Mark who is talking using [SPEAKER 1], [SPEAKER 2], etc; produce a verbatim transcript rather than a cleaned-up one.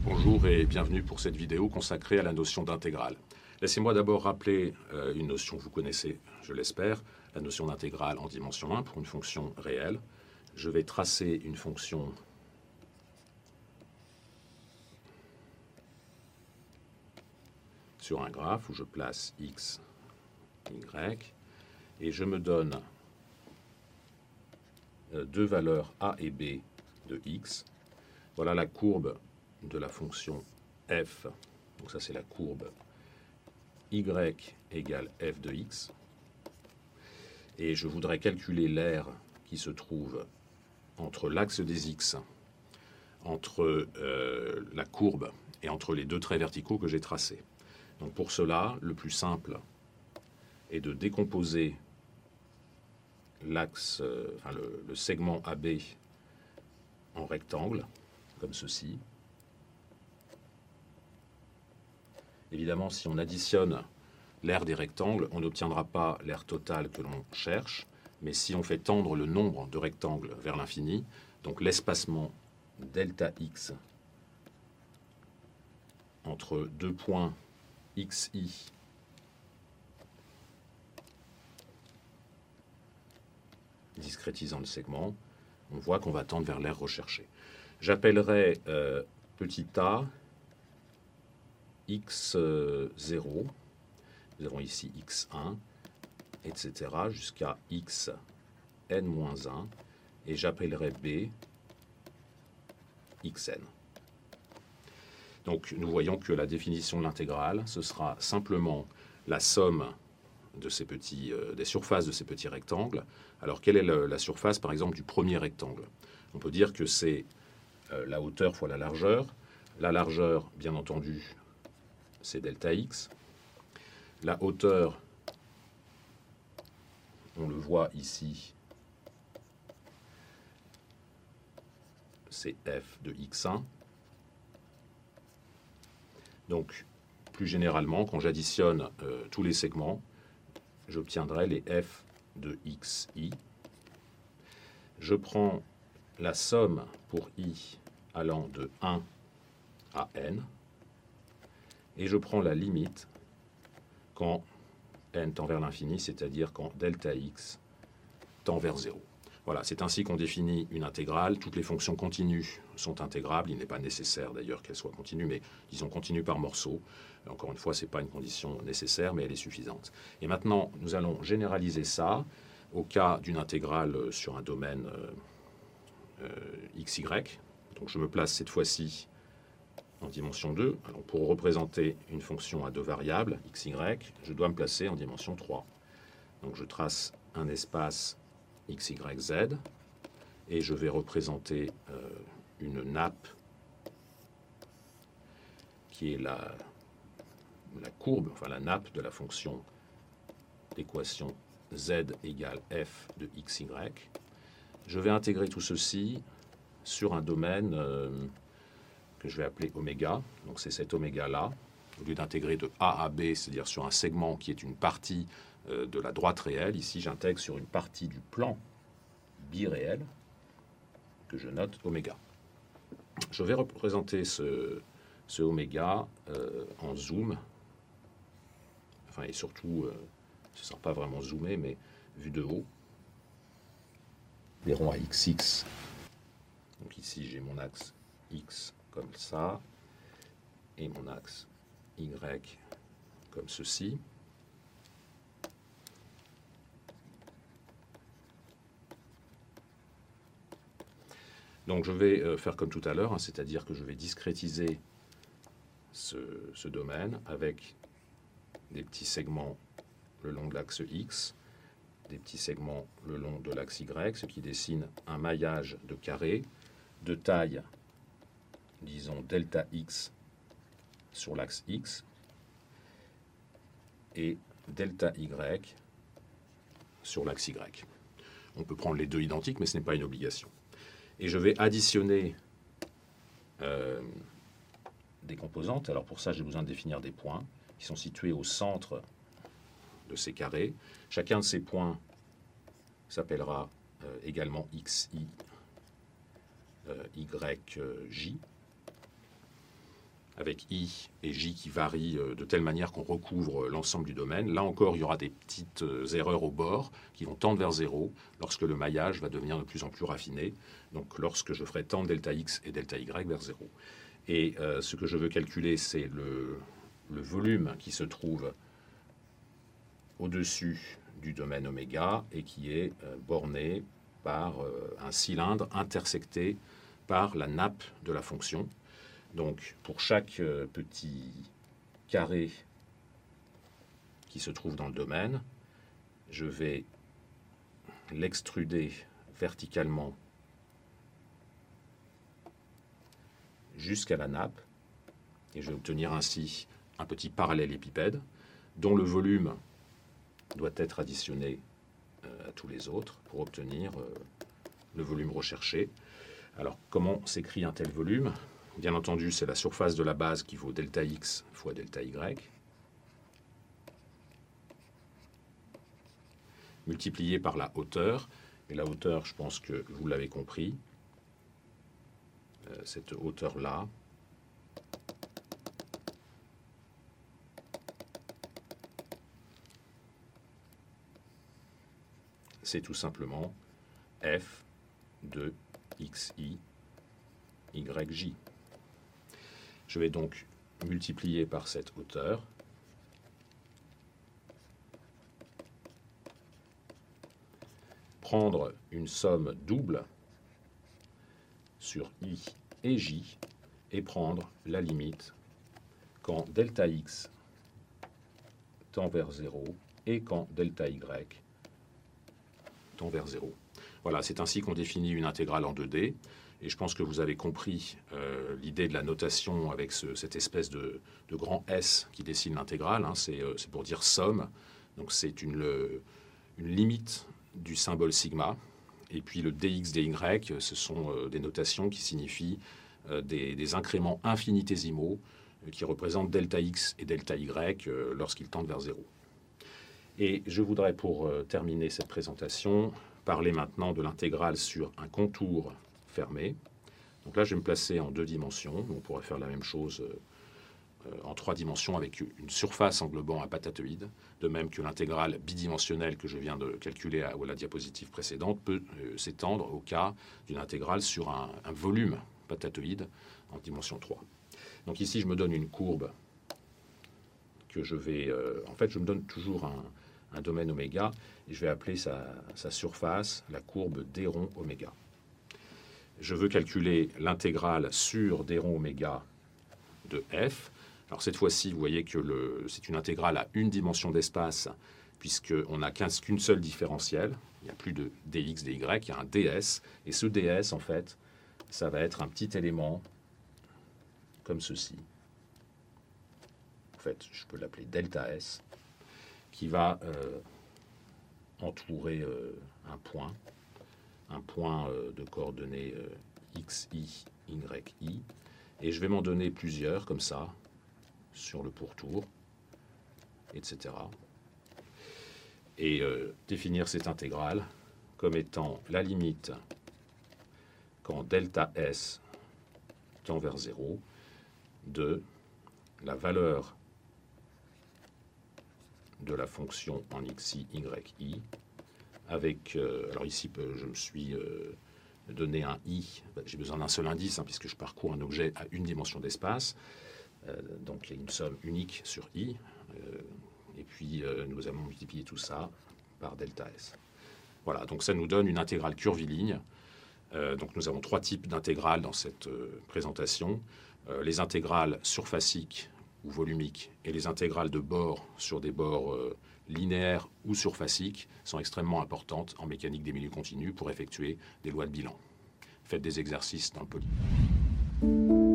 [SPEAKER 1] Bonjour et bienvenue pour cette vidéo consacrée à la notion d'intégrale. Laissez-moi d'abord rappeler euh, une notion que vous connaissez, je l'espère, la notion d'intégrale en dimension un pour une fonction réelle. Je vais tracer une fonction sur un graphe où je place x, y, et je me donne euh, deux valeurs a et b de x. Voilà la courbe de la fonction f, donc ça c'est la courbe y égale f de x, et je voudrais calculer l'aire qui se trouve entre l'axe des x, entre euh, la courbe et entre les deux traits verticaux que j'ai tracés. Donc pour cela, le plus simple est de décomposer l'axe, euh, enfin le, le segment A B en rectangle, comme ceci. Évidemment, si on additionne l'aire des rectangles, on n'obtiendra pas l'aire totale que l'on cherche, mais si on fait tendre le nombre de rectangles vers l'infini, donc l'espacement delta x entre deux points xi discrétisant le segment, on voit qu'on va tendre vers l'aire recherchée. J'appellerai euh, petit a x zéro, nous avons ici x un, et cetera, jusqu'à x n moins un, et j'appellerai b xn. Donc nous voyons que la définition de l'intégrale, ce sera simplement la somme de ces petits, euh, des surfaces de ces petits rectangles. Alors quelle est le, la surface par exemple du premier rectangle? On peut dire que c'est euh, la hauteur fois la largeur. La largeur, bien entendu, c'est delta x. La hauteur, on le voit ici, c'est f de x un. Donc, plus généralement, quand j'additionne euh, tous les segments, j'obtiendrai les f de xi. Je prends la somme pour i allant de un à n, et je prends la limite quand n tend vers l'infini, c'est-à-dire quand delta x tend vers zéro. Voilà, c'est ainsi qu'on définit une intégrale. Toutes les fonctions continues sont intégrables. Il n'est pas nécessaire d'ailleurs qu'elles soient continues, mais disons continues par morceaux. Encore une fois, ce n'est pas une condition nécessaire, mais elle est suffisante. Et maintenant, nous allons généraliser ça au cas d'une intégrale sur un domaine euh, euh, xy. Donc je me place cette fois-ci en dimension deux. Alors pour représenter une fonction à deux variables, xy, je dois me placer en dimension trois. Donc je trace un espace x, y, z, et je vais représenter euh, une nappe qui est la, la courbe, enfin la nappe de la fonction d'équation z égale f de xy. Je vais intégrer tout ceci sur un domaine euh, que je vais appeler oméga. Donc c'est cet oméga-là. Au lieu d'intégrer de A à B, c'est-à-dire sur un segment qui est une partie euh, de la droite réelle, ici j'intègre sur une partie du plan biréel que je note oméga. Je vais représenter ce, ce oméga euh, en zoom, enfin et surtout, euh, ce ne sera pas vraiment zoomé, mais vu de haut. Verrons à xx. Donc ici j'ai mon axe x comme ça, et mon axe y comme ceci. Donc je vais faire comme tout à l'heure, hein, c'est-à-dire que je vais discrétiser ce, ce domaine avec des petits segments le long de l'axe x, des petits segments le long de l'axe y, ce qui dessine un maillage de carré de taille, disons, delta x sur l'axe x et delta y sur l'axe y. On peut prendre les deux identiques, mais ce n'est pas une obligation. Et je vais additionner euh, des composantes. Alors pour ça, j'ai besoin de définir des points qui sont situés au centre de ces carrés. Chacun de ces points s'appellera euh, également xi, euh, yj. avec I et J qui varient de telle manière qu'on recouvre l'ensemble du domaine. Là encore, il y aura des petites erreurs au bord qui vont tendre vers zéro lorsque le maillage va devenir de plus en plus raffiné, donc lorsque je ferai tendre delta X et delta Y vers zéro. Et euh, ce que je veux calculer, c'est le, le volume qui se trouve au-dessus du domaine oméga et qui est euh, borné par euh, un cylindre intersecté par la nappe de la fonction. Donc, pour chaque euh, petit carré qui se trouve dans le domaine, je vais l'extruder verticalement jusqu'à la nappe, et je vais obtenir ainsi un petit parallélépipède dont le volume doit être additionné euh, à tous les autres pour obtenir euh, le volume recherché. Alors, comment s'écrit un tel volume ? Bien entendu, c'est la surface de la base qui vaut delta X fois delta Y, multiplié par la hauteur. Et la hauteur, je pense que vous l'avez compris, euh, cette hauteur-là, c'est tout simplement F de xi, yj. Je vais donc multiplier par cette hauteur prendre une somme double sur i et j et prendre la limite quand delta x tend vers zéro et quand delta y tend vers zéro. Voilà, c'est ainsi qu'on définit une intégrale en deux D. Et je pense que vous avez compris euh, l'idée de la notation avec ce, cette espèce de, de grand S qui dessine l'intégrale. Hein, c'est euh, pour dire somme. Donc c'est une, le, une limite du symbole sigma. Et puis le dx, dy, ce sont euh, des notations qui signifient euh, des, des incréments infinitésimaux euh, qui représentent delta x et delta y euh, lorsqu'ils tendent vers zéro. Et je voudrais, pour euh, terminer cette présentation, parler maintenant de l'intégrale sur un contour fermé. Donc là, je vais me placer en deux dimensions. On pourrait faire la même chose euh, en trois dimensions avec une surface englobant un patatoïde, de même que l'intégrale bidimensionnelle que je viens de calculer à, à la diapositive précédente peut euh, s'étendre au cas d'une intégrale sur un, un volume patatoïde en dimension trois. Donc ici, je me donne une courbe que je vais... Euh, en fait, je me donne toujours un, un domaine oméga et je vais appeler sa, sa surface la courbe d rond oméga. Je veux calculer l'intégrale sur d rond oméga de f. Alors cette fois-ci, vous voyez que c'est une intégrale à une dimension d'espace, puisqu'on n'a qu'une seule différentielle. Il n'y a plus de dx, dy, il y a un ds. Et ce ds, en fait, ça va être un petit élément comme ceci. En fait, je peux l'appeler delta s, qui va euh, entourer euh, un point. un point de coordonnées xi, yi, et je vais m'en donner plusieurs, comme ça, sur le pourtour, et cetera. Et euh, définir cette intégrale comme étant la limite quand delta s tend vers zéro de la valeur de la fonction en xi, yi, avec, euh, alors ici, je me suis euh, donné un i, j'ai besoin d'un seul indice, hein, puisque je parcours un objet à une dimension d'espace, euh, donc il y a une somme unique sur i, euh, et puis euh, nous allons multiplier tout ça par delta s. Voilà, donc ça nous donne une intégrale curviligne. Euh, donc nous avons trois types d'intégrales dans cette euh, présentation. Euh, les intégrales surfaciques ou volumiques et les intégrales de bord sur des bords euh, linéaires ou surfaciques sont extrêmement importantes en mécanique des milieux continus pour effectuer des lois de bilan. Faites des exercices dans le poly.